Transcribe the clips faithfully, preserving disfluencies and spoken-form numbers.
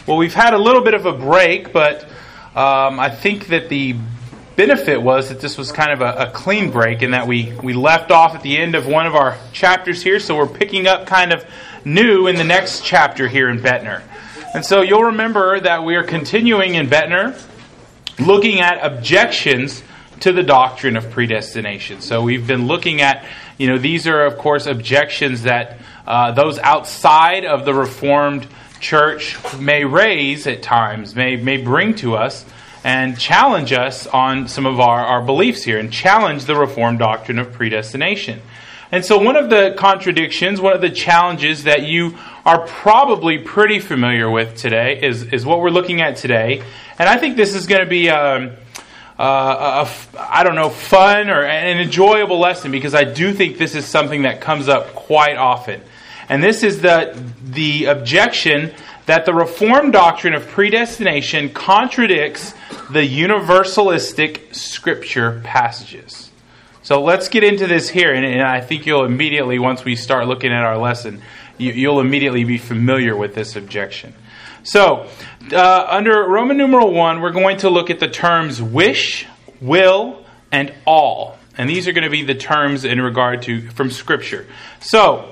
Well, we've had a little bit of a break, but um, I think that the benefit was that this was kind of a, a clean break in that we, we left off at the end of one of our chapters here, so we're picking up kind of new in the next chapter here in Bettner. And so you'll remember that we are continuing in Bettner, looking at objections to the doctrine of predestination. So we've been looking at, you know, these are, of course, objections that uh, those outside of the Reformed Church may raise at times, may may bring to us and challenge us on some of our, our beliefs here and challenge the Reformed doctrine of predestination. And so one of the contradictions, one of the challenges that you are probably pretty familiar with today is, is what we're looking at today. And I think this is going to be um, uh, a, I don't know, fun or an enjoyable lesson because I do think this is something that comes up quite often. And this is the the objection that the Reformed doctrine of predestination contradicts the universalistic Scripture passages. So let's get into this here, and, and I think you'll immediately, once we start looking at our lesson, you, you'll immediately be familiar with this objection. So, uh, under Roman numeral one, we're going to look at the terms wish, will, and all. And these are going to be the terms in regard to from Scripture. So,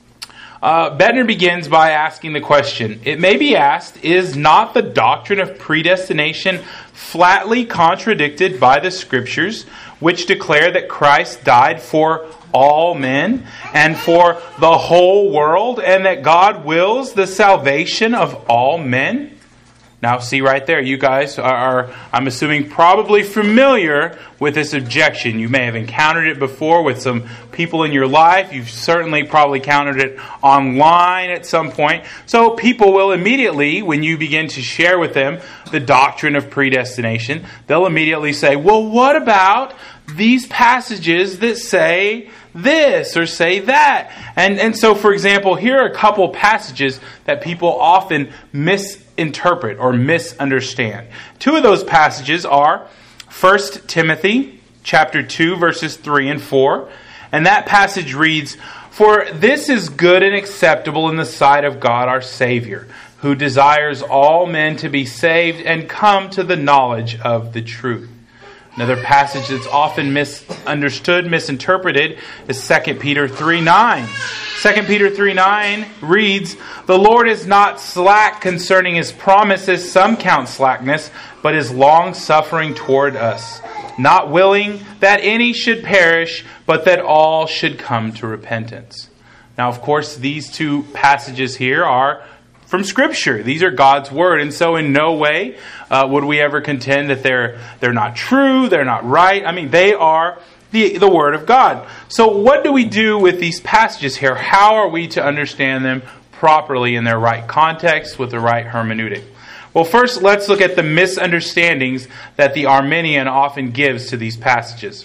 Uh, Bettner begins by asking the question, it may be asked, is not the doctrine of predestination flatly contradicted by the Scriptures, which declare that Christ died for all men and for the whole world, and that God wills the salvation of all men? Now, see right there, you guys are, are, I'm assuming, probably familiar with this objection. You may have encountered it before with some people in your life. You've certainly probably encountered it online at some point. So people will immediately, when you begin to share with them the doctrine of predestination, they'll immediately say, well, what about these passages that say this or say that? And, and so, for example, here are a couple passages that people often misinterpret or misunderstand. Two of those passages are First Timothy chapter two, verses three and four. And that passage reads, "For this is good and acceptable in the sight of God our Savior, who desires all men to be saved and come to the knowledge of the truth." Another passage that's often misunderstood, misinterpreted, is Second Peter three nine. Second Peter three nine reads, "The Lord is not slack concerning His promises, some count slackness, but is long-suffering toward us, not willing that any should perish, but that all should come to repentance." Now, of course, these two passages here are from Scripture. These are God's Word. And so in no way uh, would we ever contend that they're they're not true, they're not right. I mean, they are the, the Word of God. So what do we do with these passages here? How are we to understand them properly in their right context with the right hermeneutic? Well, first, let's look at the misunderstandings that the Arminian often gives to these passages.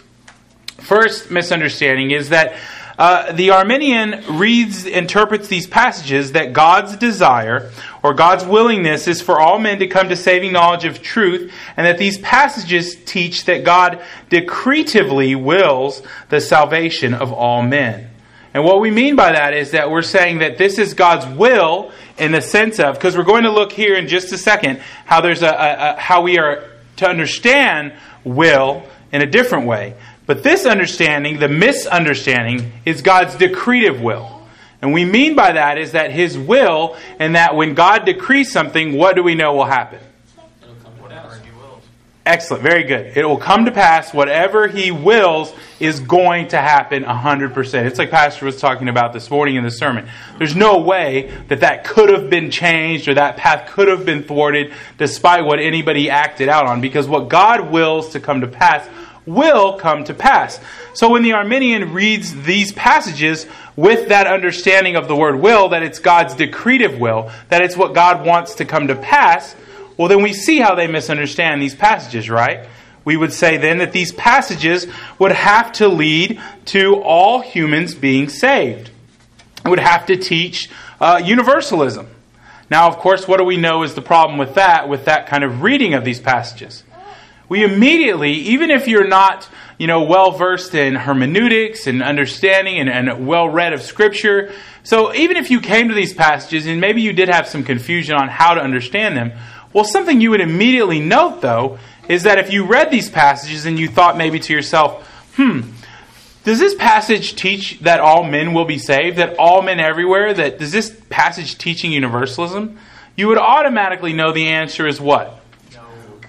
First misunderstanding is that Uh, the Arminian reads, interprets these passages that God's desire or God's willingness is for all men to come to saving knowledge of truth, and that these passages teach that God decretively wills the salvation of all men. And what we mean by that is that we're saying that this is God's will in the sense of, because we're going to look here in just a second how there's a, a, a how we are to understand will in a different way. But this understanding, the misunderstanding, is God's decretive will. And we mean by that is that His will, and that when God decrees something, what do we know will happen? It'll come to pass. He wills. Excellent, very good. It will come to pass. Whatever He wills is going to happen one hundred percent. It's like Pastor was talking about this morning in the sermon. There's no way that that could have been changed or that path could have been thwarted despite what anybody acted out on. Because what God wills to come to pass will come to pass. So when the Arminian reads these passages with that understanding of the word will, that it's God's decretive will, that it's what God wants to come to pass, well, then we see how they misunderstand these passages, right? We would say then that these passages would have to lead to all humans being saved. It would have to teach uh, universalism. Now, of course, what do we know is the problem with that, with that kind of reading of these passages? We immediately, even if you're not, you know, well-versed in hermeneutics and understanding and, and well-read of Scripture. So even if you came to these passages and maybe you did have some confusion on how to understand them, well, something you would immediately note, though, is that if you read these passages and you thought maybe to yourself, hmm, does this passage teach that all men will be saved, that all men everywhere, that does this passage teaching universalism? You would automatically know the answer is what? No.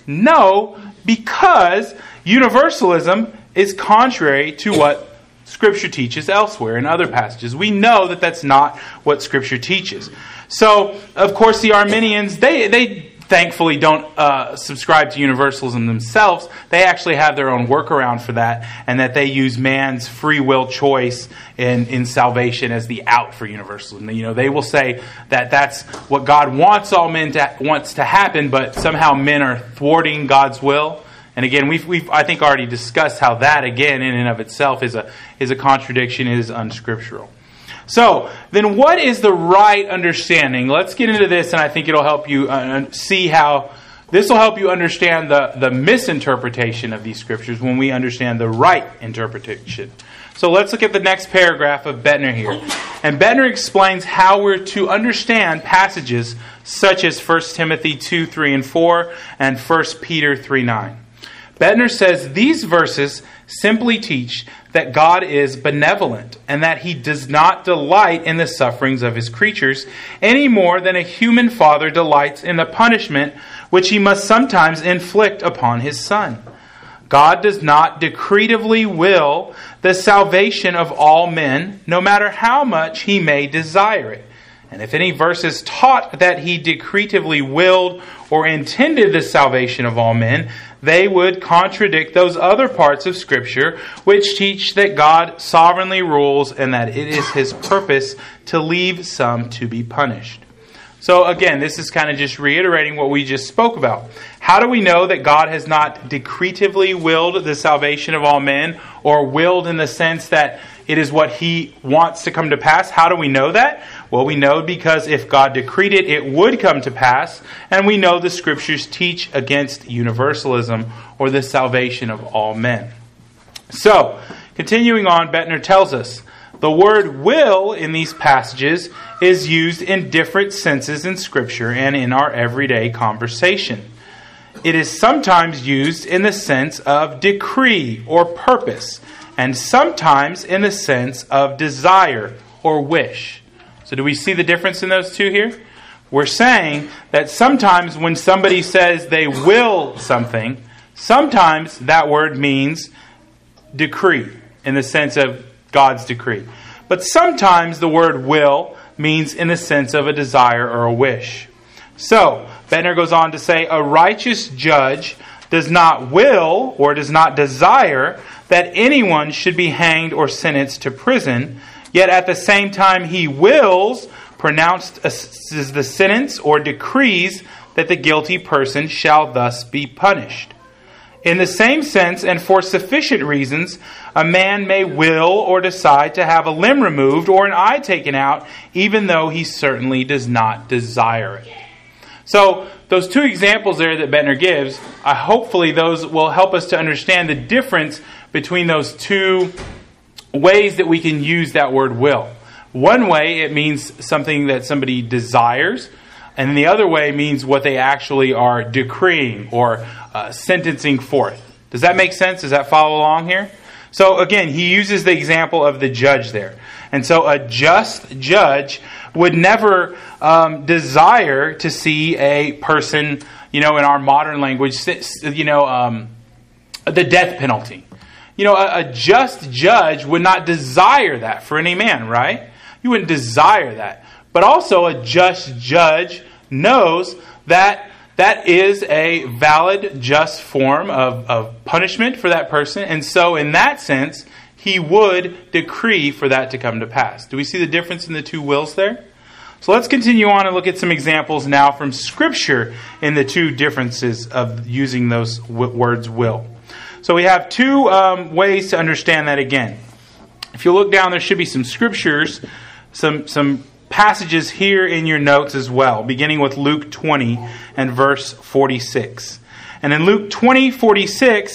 No, because universalism is contrary to what Scripture teaches elsewhere in other passages. We know that that's not what Scripture teaches. So, of course, the Arminians, they they thankfully don't uh, subscribe to universalism themselves. They actually have their own workaround for that, and that they use man's free will choice in, in salvation as the out for universalism. You know, they will say that that's what God wants all men to wants to happen, but somehow men are thwarting God's will. And again, we've we've I think already discussed how that again in and of itself is a is a contradiction, is unscriptural. So, then what is the right understanding? Let's get into this, and I think it'll help you uh, see how this will help you understand the, the misinterpretation of these scriptures when we understand the right interpretation. So let's look at the next paragraph of Bettner here. And Bettner explains how we're to understand passages such as First Timothy two, three, and four, and First Peter three, nine. Bettner says these verses simply teach that God is benevolent and that He does not delight in the sufferings of His creatures any more than a human father delights in the punishment which he must sometimes inflict upon his son. God does not decretively will the salvation of all men, no matter how much He may desire it. And if any verses taught that He decretively willed or intended the salvation of all men, they would contradict those other parts of Scripture which teach that God sovereignly rules and that it is His purpose to leave some to be punished. So again, this is kind of just reiterating what we just spoke about. How do we know that God has not decretively willed the salvation of all men, or willed in the sense that it is what He wants to come to pass? How do we know that? Well, we know because if God decreed it, it would come to pass. And we know the Scriptures teach against universalism, or the salvation of all men. So, continuing on, Bettner tells us, the word will in these passages is used in different senses in Scripture and in our everyday conversation. It is sometimes used in the sense of decree or purpose, and sometimes in the sense of desire or wish. So do we see the difference in those two here? We're saying that sometimes when somebody says they will something, sometimes that word means decree in the sense of God's decree. But sometimes the word will means in the sense of a desire or a wish. So, Bettner goes on to say, a righteous judge does not will or does not desire that anyone should be hanged or sentenced to prison, yet at the same time he wills, pronounced as the sentence, or decrees that the guilty person shall thus be punished. In the same sense, and for sufficient reasons, a man may will or decide to have a limb removed or an eye taken out, even though he certainly does not desire it. So, those two examples there that Bettner gives, uh, hopefully those will help us to understand the difference between those two ways that we can use that word will. One way, it means something that somebody desires, and the other way means what they actually are decreeing or uh, sentencing forth. Does that make sense? Does that follow along here? So again, he uses the example of the judge there. And so a just judge would never um, desire to see a person, you know, in our modern language, you know, um, the death penalty. You know, a, a just judge would not desire that for any man, right? You wouldn't desire that. But also a just judge knows that that is a valid, just form of, of punishment for that person. And so in that sense, he would decree for that to come to pass. Do we see the difference in the two wills there? So let's continue on and look at some examples now from Scripture in the two differences of using those w- words will. So we have two um, ways to understand that again. If you look down, there should be some scriptures, some some passages here in your notes as well, beginning with Luke twenty and verse forty-six. And in Luke twenty, forty-six,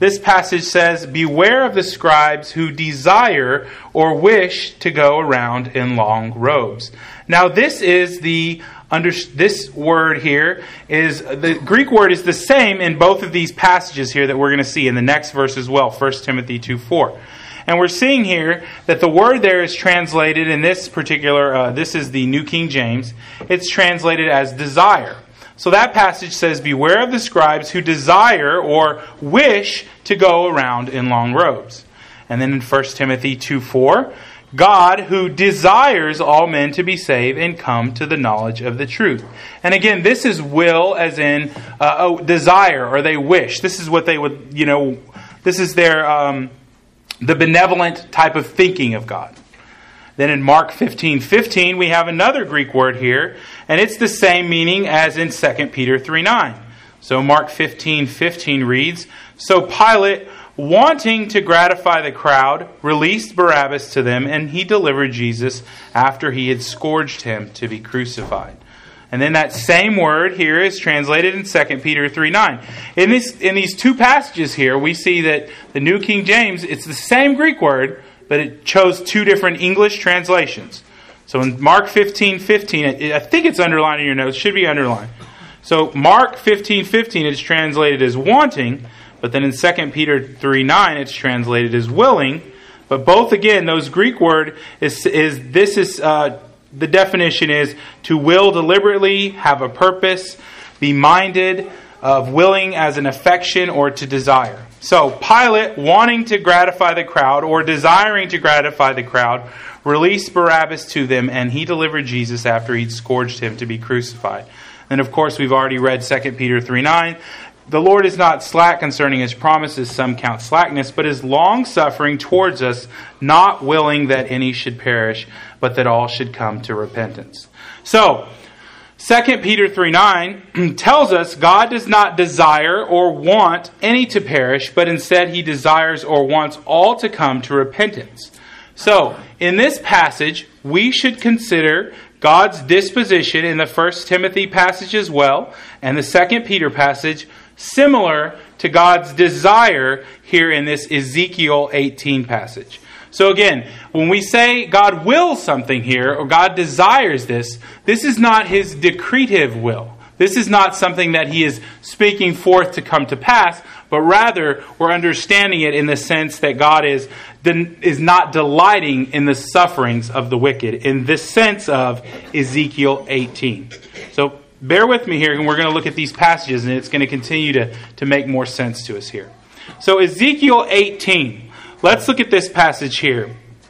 this passage says, "Beware of the scribes who desire or wish to go around in long robes." Now this is the under this word here is the Greek word is the same in both of these passages here that we're going to see in the next verse as well, First Timothy two four. And we're seeing here that the word there is translated in this particular, uh, this is the New King James, it's translated as desire. So that passage says, "Beware of the scribes who desire or wish to go around in long robes." And then in First Timothy two four, "God who desires all men to be saved and come to the knowledge of the truth." And again, this is will as in uh, oh, desire, or they wish. This is what they would, you know, this is their... Um, the benevolent type of thinking of God. Then in Mark fifteen fifteen, we have another Greek word here, and it's the same meaning as in Second Peter three nine. So Mark fifteen fifteen reads, "So Pilate, wanting to gratify the crowd, released Barabbas to them, and he delivered Jesus after he had scourged him to be crucified." And then that same word here is translated in Second Peter three nine. In this, in these two passages here, we see that the New King James, it's the same Greek word, but it chose two different English translations. So in Mark fifteen fifteen, I think it's underlined in your notes, should be underlined. So Mark fifteen fifteen is translated as wanting, but then in Second Peter three nine, it's translated as willing. But both, again, those Greek word is, is this is... Uh, The definition is to will deliberately, have a purpose, be minded of willing as an affection or to desire. So Pilate, wanting to gratify the crowd or desiring to gratify the crowd, released Barabbas to them, and he delivered Jesus after he'd scourged him to be crucified. And of course, we've already read Second Peter three nine. "The Lord is not slack concerning his promises, some count slackness, but is long-suffering towards us, not willing that any should perish, but that all should come to repentance." So, Second Peter three nine tells us God does not desire or want any to perish, but instead he desires or wants all to come to repentance. So, in this passage, we should consider God's disposition in the First Timothy passage as well, and the Second Peter passage, similar to God's desire here in this Ezekiel eighteen passage. So again, when we say God wills something here, or God desires this, this is not his decretive will. This is not something that he is speaking forth to come to pass, but rather we're understanding it in the sense that God is, is not delighting in the sufferings of the wicked, in this sense of Ezekiel eighteen. So bear with me here, and we're going to look at these passages, and it's going to continue to, to make more sense to us here. So Ezekiel eighteen. Let's look at this passage here.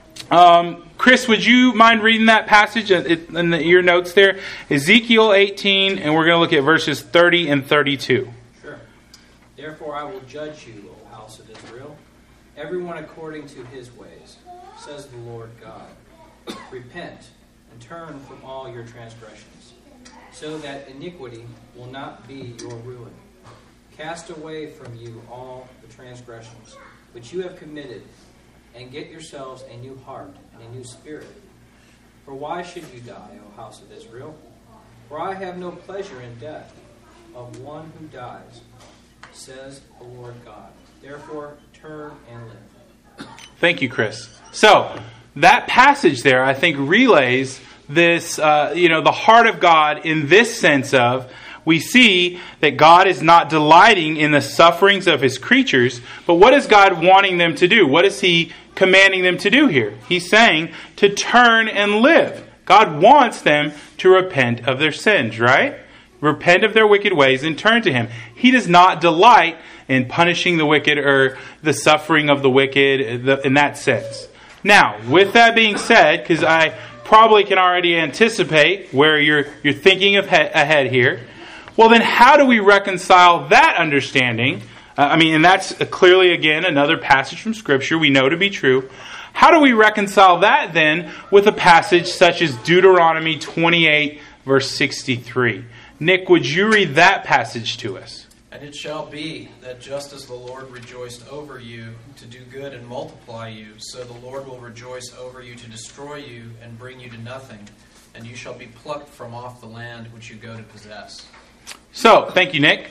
Um, Chris, would you mind reading that passage in the, your notes there? Ezekiel eighteen, and we're going to look at verses thirty and thirty-two. Sure. "Therefore I will judge you, O house of Israel, everyone according to his ways, says the Lord God. Repent and turn from all your transgressions, so that iniquity will not be your ruin. Cast away from you all the transgressions which you have committed, and get yourselves a new heart and a new spirit. For why should you die, O house of Israel? For I have no pleasure in death of one who dies, says the Lord God. Therefore turn and live." Thank you, Chris. So, that passage there, I think, relays this, uh, you know, the heart of God in this sense of, we see that God is not delighting in the sufferings of his creatures, but what is God wanting them to do? What is he commanding them to do here? He's saying to turn and live. God wants them to repent of their sins, right? Repent of their wicked ways and turn to him. He does not delight in punishing the wicked or the suffering of the wicked in that sense. Now, with that being said, because I probably can already anticipate where you're you're thinking of he- ahead here, well, then how do we reconcile that understanding? Uh, I mean, and that's clearly, again, another passage from Scripture we know to be true. How do we reconcile that, then, with a passage such as Deuteronomy twenty-eight, verse sixty-three? Nick, would you read that passage to us? "And it shall be that just as the Lord rejoiced over you to do good and multiply you, so the Lord will rejoice over you to destroy you and bring you to nothing, and you shall be plucked from off the land which you go to possess." So, thank you, Nick.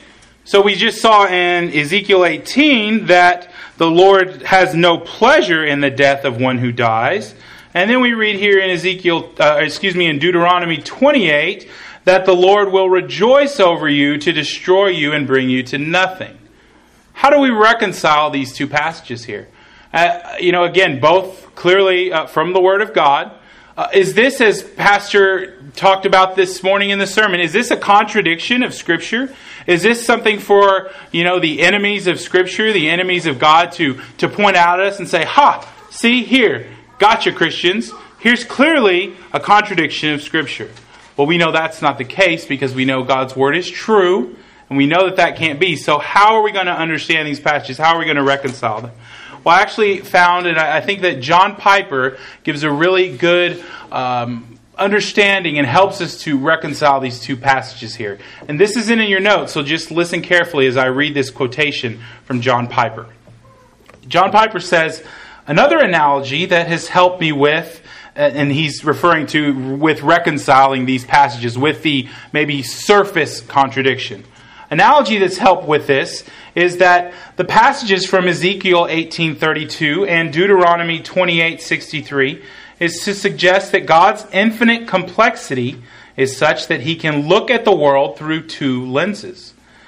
So we just saw in Ezekiel eighteen that the Lord has no pleasure in the death of one who dies. And then we read here in Ezekiel, uh, excuse me, in Deuteronomy twenty-eight, that the Lord will rejoice over you to destroy you and bring you to nothing. How do we reconcile these two passages here? Uh, you know, again, both clearly uh, from the Word of God. Uh, is this, as Pastor talked about this morning in the sermon, is this a contradiction of Scripture? Is this something for, you know, the enemies of Scripture, the enemies of God to, to point out at us and say, ha, see here, gotcha, Christians. Here's clearly a contradiction of Scripture. Well, we know that's not the case because we know God's Word is true, and we know that that can't be. So how are we going to understand these passages? How are we going to reconcile them? Well, I actually found, and I think that John Piper gives a really good um, understanding and helps us to reconcile these two passages here. And this isn't in your notes, so just listen carefully as I read this quotation from John Piper. John Piper says, another analogy that has helped me with, and he's referring to with reconciling these passages, with the maybe surface contradiction. Analogy that's helped with this is that the passages from Ezekiel eighteen thirty-two and Deuteronomy twenty-eight sixty-three is to suggest that God's infinite complexity is such that He can look at the world through two lenses.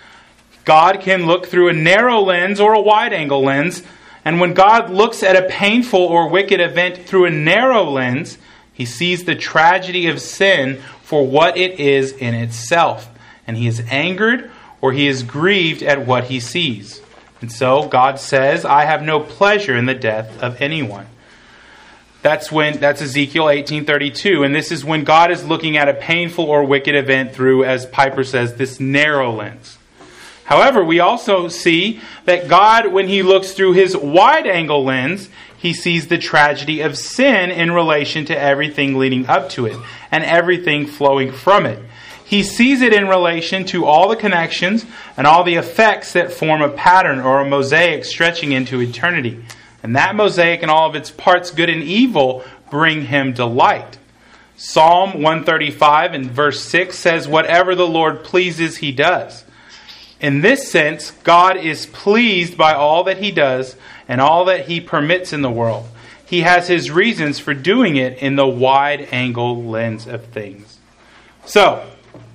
God can look through a narrow lens or a wide-angle lens, and when God looks at a painful or wicked event through a narrow lens, He sees the tragedy of sin for what it is in itself, and He is angered or He is grieved at what He sees. And so God says, I have no pleasure in the death of anyone. That's when that's Ezekiel eighteen thirty-two, and this is when God is looking at a painful or wicked event through, as Piper says, this narrow lens. However, we also see that God, when He looks through His wide-angle lens, He sees the tragedy of sin in relation to everything leading up to it and everything flowing from it. He sees it in relation to all the connections and all the effects that form a pattern or a mosaic stretching into eternity. And that mosaic and all of its parts, good and evil, bring Him delight. Psalm one thirty-five and verse six says, whatever the Lord pleases, He does. In this sense, God is pleased by all that He does and all that He permits in the world. He has His reasons for doing it in the wide-angle lens of things. So,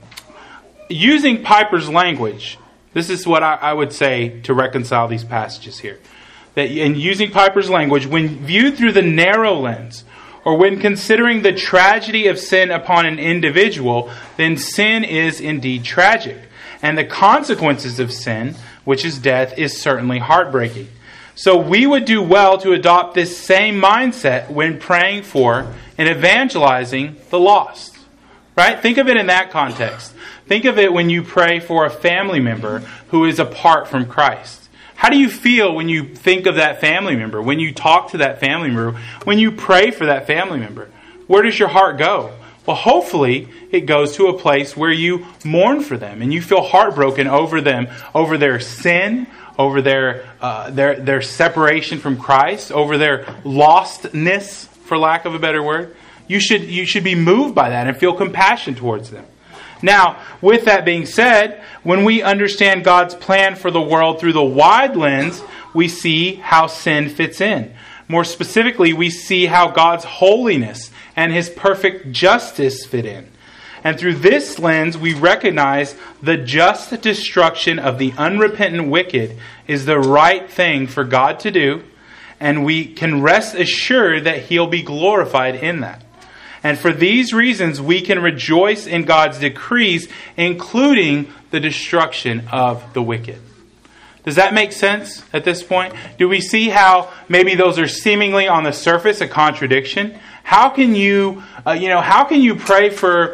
using Piper's language, this is what I, I would say to reconcile these passages here. That in using Piper's language, when viewed through the narrow lens, or when considering the tragedy of sin upon an individual, then sin is indeed tragic. And the consequences of sin, which is death, is certainly heartbreaking. So we would do well to adopt this same mindset when praying for and evangelizing the lost. Right? Think of it in that context. Think of it when you pray for a family member who is apart from Christ. How do you feel when you think of that family member, when you talk to that family member, when you pray for that family member? Where does your heart go? Well, hopefully it goes to a place where you mourn for them and you feel heartbroken over them, over their sin, over their uh, their their separation from Christ, over their lostness, for lack of a better word. You should you should be moved by that and feel compassion towards them. Now, with that being said, when we understand God's plan for the world through the wide lens, we see how sin fits in. More specifically, we see how God's holiness and His perfect justice fit in. And through this lens, we recognize the just destruction of the unrepentant wicked is the right thing for God to do, and we can rest assured that He'll be glorified in that. And for these reasons, we can rejoice in God's decrees, including the destruction of the wicked. Does that make sense at this point? Do we see how maybe those are seemingly on the surface a contradiction? How can you, uh, you know, how can you pray for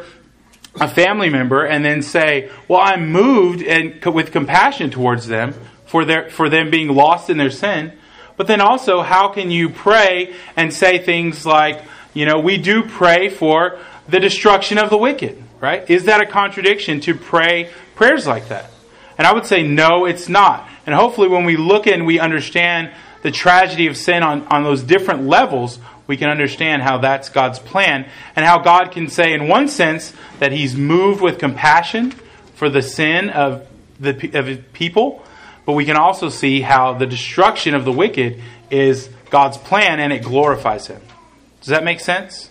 a family member and then say, "Well, I'm moved and with compassion towards them for their for them being lost in their sin," but then also how can you pray and say things like, you know, we do pray for the destruction of the wicked, right? Is that a contradiction to pray prayers like that? And I would say, no, it's not. And hopefully when we look and we understand the tragedy of sin on, on those different levels, we can understand how that's God's plan and how God can say in one sense that He's moved with compassion for the sin of the of his people, but we can also see how the destruction of the wicked is God's plan and it glorifies Him. Does that make sense?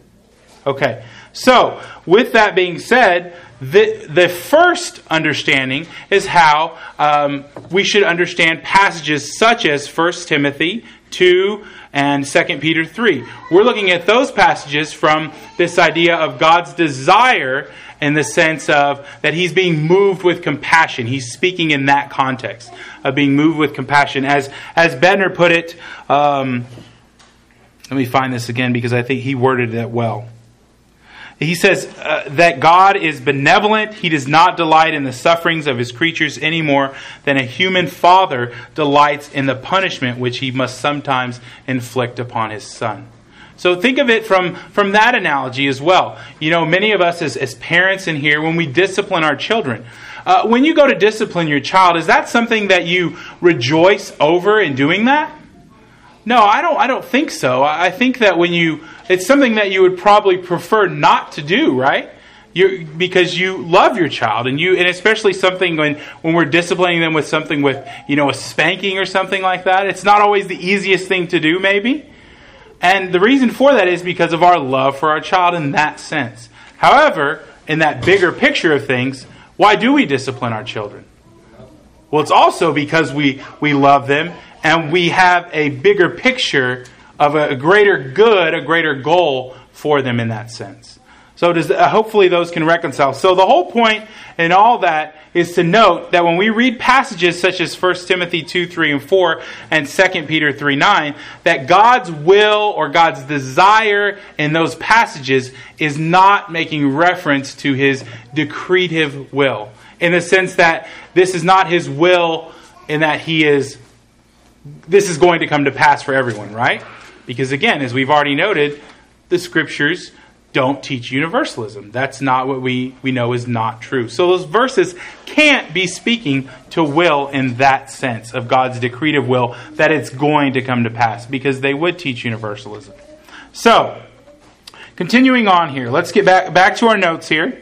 Okay. So, with that being said, the the first understanding is how um, we should understand passages such as First Timothy two and Second Peter three. We're looking at those passages from this idea of God's desire in the sense of that He's being moved with compassion. He's speaking in that context of being moved with compassion. As as Bednar put it, um, let me find this again because I think he worded it well. He says uh, that God is benevolent. He does not delight in the sufferings of His creatures any more than a human father delights in the punishment which he must sometimes inflict upon his son. So think of it from, from that analogy as well. You know, many of us as, as parents in here, when we discipline our children, uh, when you go to discipline your child, is that something that you rejoice over in doing that? No, I don't. I don't think so. I think that when you, it's something that you would probably prefer not to do, right? You because you love your child, and you, and especially something when when we're disciplining them with something with, you know, a spanking or something like that. It's not always the easiest thing to do, maybe, and the reason for that is because of our love for our child in that sense. However, in that bigger picture of things, why do we discipline our children? Well, it's also because we we love them. And we have a bigger picture of a greater good, a greater goal for them in that sense. So does, uh, hopefully those can reconcile. So the whole point in all that is to note that when we read passages such as First Timothy two, three, and four, and Second Peter three, nine, that God's will or God's desire in those passages is not making reference to His decretive will. In the sense that this is not His will in that He is this is going to come to pass for everyone, right? Because again, as we've already noted, the Scriptures don't teach universalism. That's not what we, we know is not true. So those verses can't be speaking to will in that sense of God's decretive will, that it's going to come to pass, because they would teach universalism. So, continuing on here, let's get back, back to our notes here.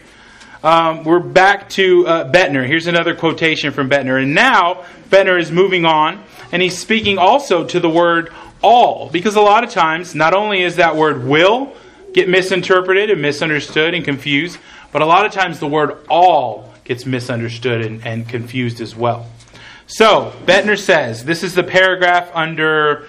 Um, we're back to uh, Bednar. Here's another quotation from Bednar. And now, Bednar is moving on, and he's speaking also to the word all. Because a lot of times, not only is that word will get misinterpreted and misunderstood and confused, but a lot of times the word all gets misunderstood and, and confused as well. So, Bednar says, this is the paragraph under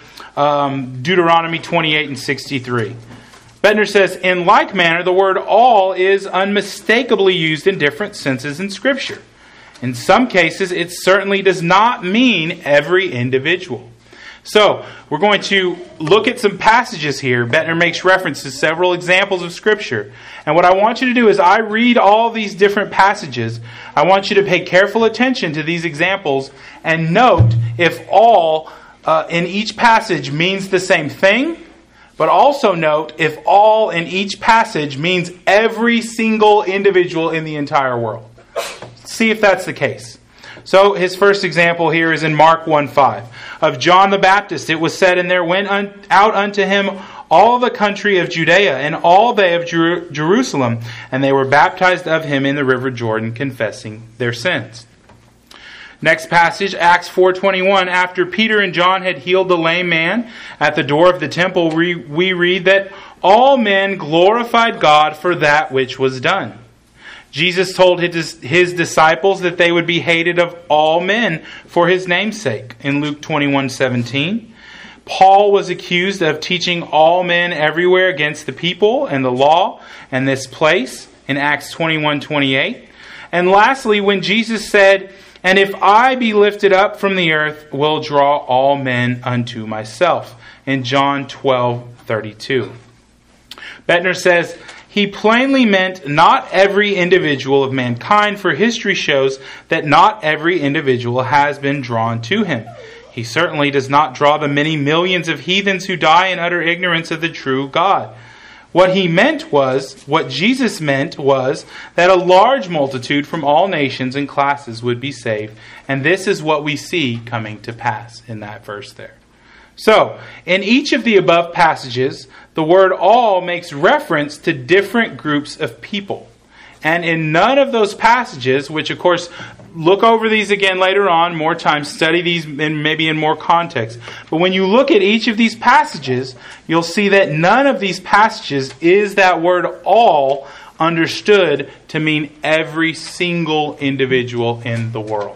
um, Deuteronomy twenty-eight and sixty-three. Bednar says, in like manner, the word all is unmistakably used in different senses in Scripture. In some cases, it certainly does not mean every individual. So, we're going to look at some passages here. Bednar makes reference to several examples of Scripture. And what I want you to do is, I read all these different passages. I want you to pay careful attention to these examples and note if all uh, in each passage means the same thing. But also note if all in each passage means every single individual in the entire world. See if that's the case. So his first example here is in Mark one five. Of John the Baptist, it was said, and there went un- out unto him all the country of Judea and all they of Jer- Jerusalem, and they were baptized of him in the river Jordan, confessing their sins. Next passage, Acts four twenty-one. After Peter and John had healed the lame man at the door of the temple, we, we read that all men glorified God for that which was done. Jesus told his, his disciples that they would be hated of all men for His name's sake in Luke twenty-one seventeen. Paul was accused of teaching all men everywhere against the people and the law and this place in Acts twenty-one twenty-eight. And lastly, when Jesus said, and if I be lifted up from the earth, will draw all men unto myself. In John twelve thirty-two. Bednar says, he plainly meant not every individual of mankind, for history shows that not every individual has been drawn to him. He certainly does not draw the many millions of heathens who die in utter ignorance of the true God. What he meant was, what Jesus meant was, that a large multitude from all nations and classes would be saved. And this is what we see coming to pass in that verse there. So, in each of the above passages, the word all makes reference to different groups of people. And in none of those passages, which of course, look over these again later on, more time, study these in, maybe in more context. But when you look at each of these passages, you'll see that none of these passages is that word all understood to mean every single individual in the world.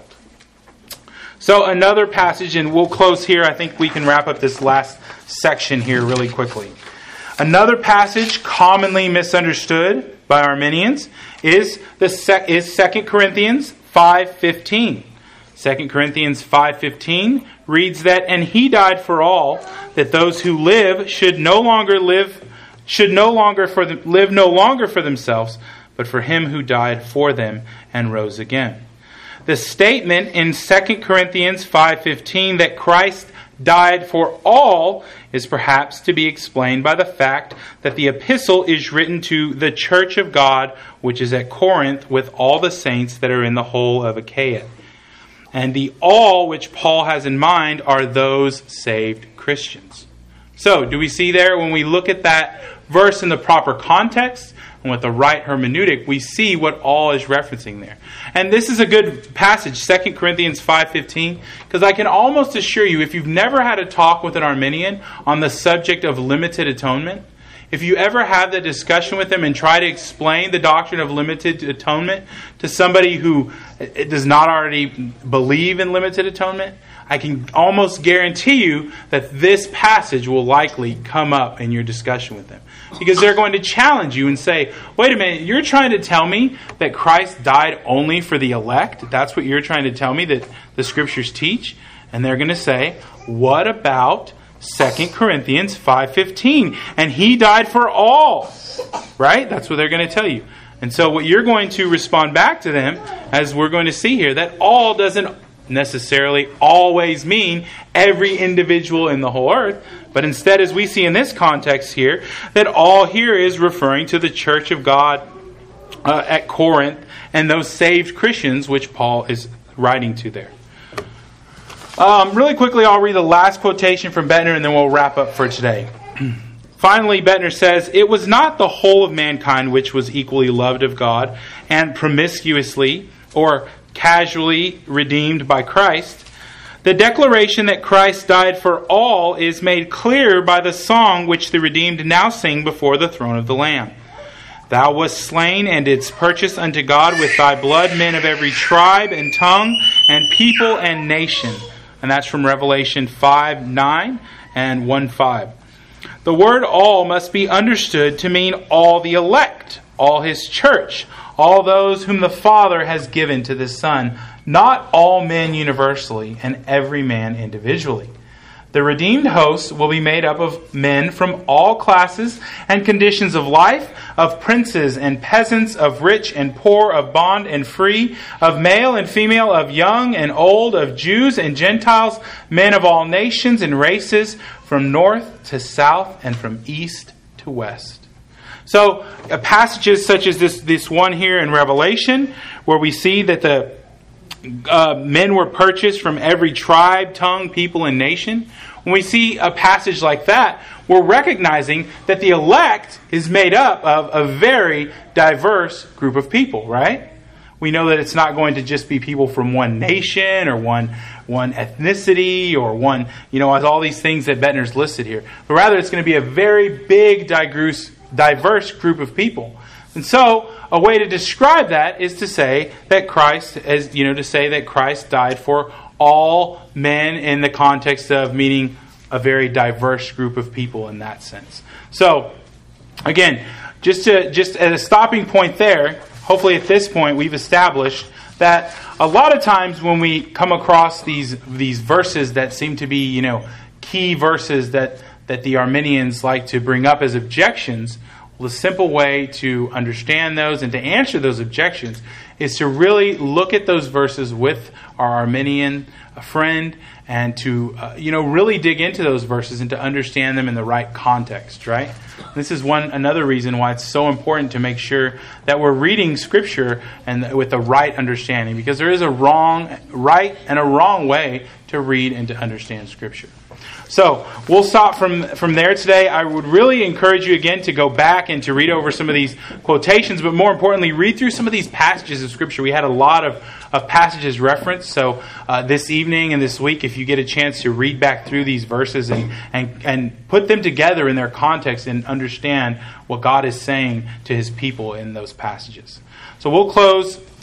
So another passage, and we'll close here. I think we can wrap up this last section here really quickly. Another passage commonly misunderstood by Arminians is the sec- is Second Corinthians five fifteen. Second Corinthians five fifteen reads that, "And he died for all, that those who live should no longer live should no longer for them, live no longer for themselves, but for him who died for them and rose again." The statement in Second Corinthians five fifteen that Christ died for all is perhaps to be explained by the fact that the epistle is written to the church of God, which is at Corinth, with all the saints that are in the whole of Achaia. And the all which Paul has in mind are those saved Christians. So, do we see there, when we look at that verse in the proper context and with the right hermeneutic, we see what all is referencing there. And this is a good passage, Second Corinthians five fifteen, because I can almost assure you, if you've never had a talk with an Arminian on the subject of limited atonement, if you ever have that discussion with them and try to explain the doctrine of limited atonement to somebody who does not already believe in limited atonement, I can almost guarantee you that this passage will likely come up in your discussion with them. Because they're going to challenge you and say, wait a minute, you're trying to tell me that Christ died only for the elect? That's what you're trying to tell me that the Scriptures teach? And they're going to say, what about Second Corinthians five fifteen? And he died for all. Right? That's what they're going to tell you. And so what you're going to respond back to them, as we're going to see here, that all doesn't necessarily always mean every individual in the whole earth, but instead, as we see in this context here, that all here is referring to the church of God uh, at Corinth and those saved Christians which Paul is writing to there. Um, really quickly, I'll read the last quotation from Bettner and then we'll wrap up for today. Finally, Bettner says, "It was not the whole of mankind which was equally loved of God and promiscuously or casually redeemed by Christ. The declaration that Christ died for all is made clear by the song which the redeemed now sing before the throne of the Lamb. Thou wast slain and didst purchase unto God with thy blood men of every tribe and tongue and people and nation." And that's from Revelation five nine and one five. The word all must be understood to mean all the elect, all his church, all those whom the Father has given to the Son, not all men universally and every man individually. The redeemed host will be made up of men from all classes and conditions of life, of princes and peasants, of rich and poor, of bond and free, of male and female, of young and old, of Jews and Gentiles, men of all nations and races, from north to south and from east to west. So uh, passages such as this, this one here in Revelation, where we see that the uh, men were purchased from every tribe, tongue, people, and nation. When we see a passage like that, we're recognizing that the elect is made up of a very diverse group of people, right? We know that it's not going to just be people from one nation or one one ethnicity or one, you know, all these things that Bettner's listed here. But rather it's going to be a very big, diverse, diverse group of people. And so a way to describe that is to say that Christ, as you know, to say that Christ died for all men in the context of meaning a very diverse group of people in that sense. So, again, just to just at a stopping point there, hopefully at this point we've established that a lot of times when we come across these these verses that seem to be, you know, key verses that, that the Arminians like to bring up as objections, well, the simple way to understand those and to answer those objections is to really look at those verses with our Arminian friend and to, uh, you know, really dig into those verses and to understand them in the right context, right? This is one another reason why it's so important to make sure that we're reading Scripture and with the right understanding, because there is a wrong, right and a wrong way to read and to understand Scripture. So we'll stop from, from there today. I would really encourage you again to go back and to read over some of these quotations, but more importantly, read through some of these passages of Scripture. We had a lot of, of passages referenced. So uh, this evening and this week, if you get a chance to read back through these verses and, and, and put them together in their context and understand what God is saying to His people in those passages. So we'll close